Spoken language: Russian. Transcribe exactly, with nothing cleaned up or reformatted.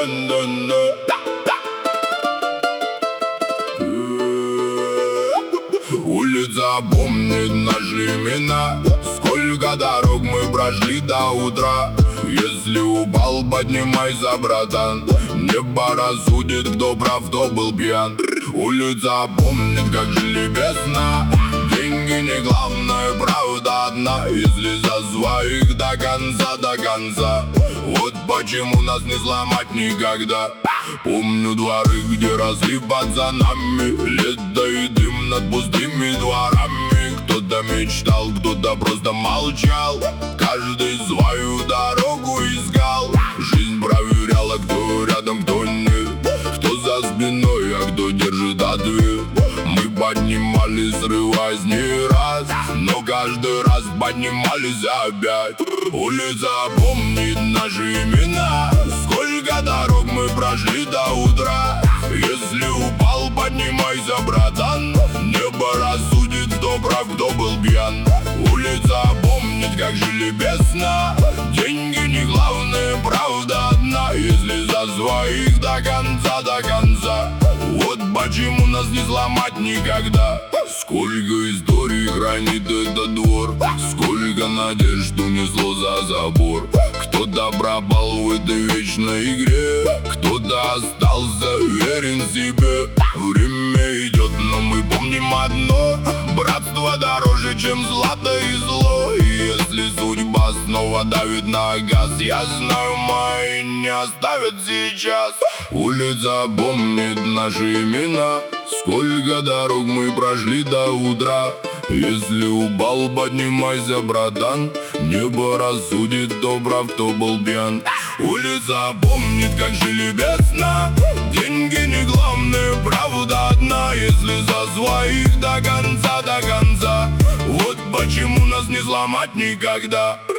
Улица помнит наши имена, сколько дорог мы прошли до утра. Если упал, поднимайся, братан, небо рассудит, кто прав, кто был пьян. Улица помнит, как жили без сна, деньги не главное, правда одна. Если за своих до конца, до конца, вот почему нас не сломать никогда. Помню дворы, где росли пацанами, лето и дым над пустыми дворами. Кто-то мечтал, кто-то просто молчал, каждый свою дорогу искал. Жизнь проверяла, кто рядом, кто нет, кто за спиной, а кто держит ответ. Мы поднимались, срываясь не раз, но каждый раз поднимались опять. Улица помнит наши имена, сколько дорог мы прошли до утра. Если упал, поднимайся, братан, небо рассудит, кто прав, кто был пьян. Улица помнит, как жили без сна, деньги не главное, правда одна. Если за своих до конца, до конца, вот почему нас не сломать никогда. Сколько историй хранит этот двор, сколько надежд унесло за забор. Кто-то пропал в этой вечной игре, кто-то остался верен себе. Время идет, но мы помним одно: братство дороже, чем злато и зло. И если судьба снова давит на газ, я знаю, мои не оставят сейчас. Улица помнит наши имена, сколько дорог мы прошли до утра. Если упал, поднимайся, братан, небо рассудит, кто прав, кто был пьян. Улица помнит, как жили без сна, деньги не главное, правда одна. Если за своих до конца, до конца, вот почему нас не сломать никогда.